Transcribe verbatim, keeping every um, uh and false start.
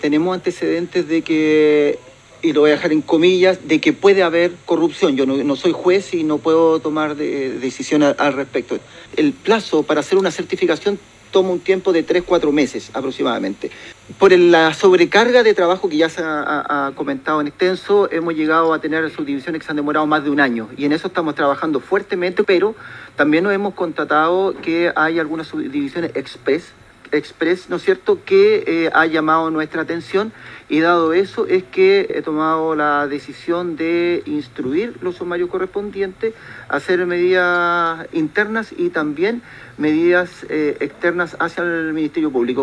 Tenemos antecedentes de que, y lo voy a dejar en comillas, de que puede haber corrupción. Yo no, no soy juez y no puedo tomar de, decisión al, al respecto. El plazo para hacer una certificación toma un tiempo de tres, cuatro meses aproximadamente. Por la sobrecarga de trabajo que ya se ha, ha, ha comentado en extenso, hemos llegado a tener subdivisiones que se han demorado más de un año y en eso estamos trabajando fuertemente, pero también nos hemos constatado que hay algunas subdivisiones express, express, ¿no es cierto?, que eh, ha llamado nuestra atención y dado eso es que he tomado la decisión de instruir los sumarios correspondientes, hacer medidas internas y también medidas eh, externas hacia el Ministerio Público.